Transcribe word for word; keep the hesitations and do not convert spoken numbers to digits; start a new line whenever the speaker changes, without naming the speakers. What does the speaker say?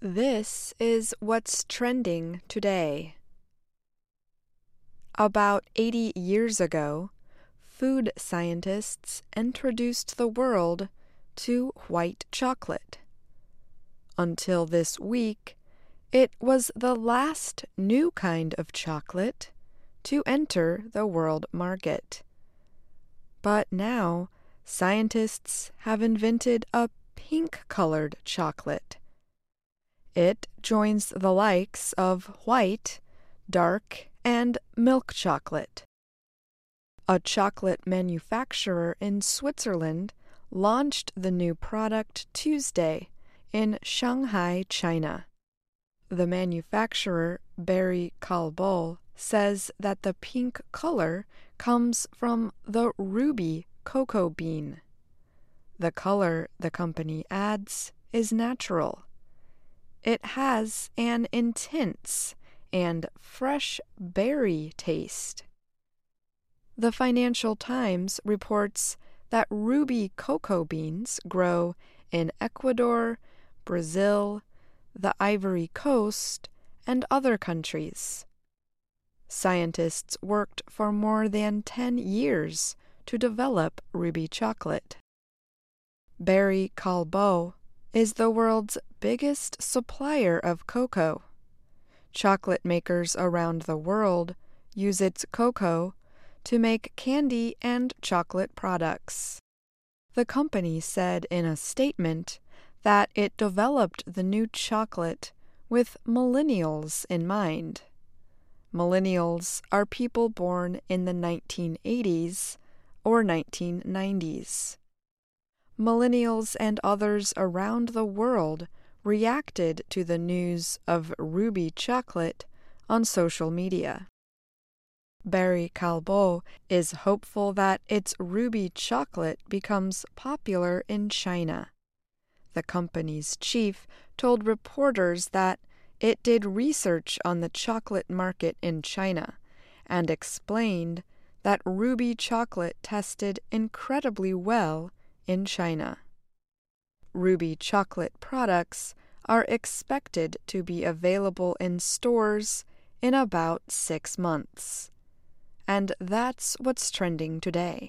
This is what's trending today. About eighty years ago, food scientists introduced the world to white chocolate. Until this week, it was the last new kind of chocolate to enter the world market. But now, scientists have invented a pink-colored chocolate. It joins the likes of white, dark, and milk chocolate. A chocolate manufacturer in Switzerland launched the new product Tuesday in Shanghai, China. The manufacturer, Barry Callebaut, says that the pink color comes from the ruby cocoa bean. The color, the company adds, is natural. It has an intense and fresh berry taste. The Financial Times reports that ruby cocoa beans grow in Ecuador, Brazil, the Ivory Coast, and other countries. Scientists worked for more than ten years to develop ruby chocolate. Barry Callebaut is the world's biggest supplier of cocoa. Chocolate makers around the world use its cocoa to make candy and chocolate products. The company said in a statement that it developed the new chocolate with millennials in mind. Millennials are people born in the nineteen eighties or nineteen nineties. Millennials and others around the world reacted to the news of ruby chocolate on social media. Barry Callebaut is hopeful that its ruby chocolate becomes popular in China. The company's chief told reporters that it did research on the chocolate market in China and explained that ruby chocolate tested incredibly well in China. Ruby chocolate products are expected to be available in stores in about six months. And that's what's trending today.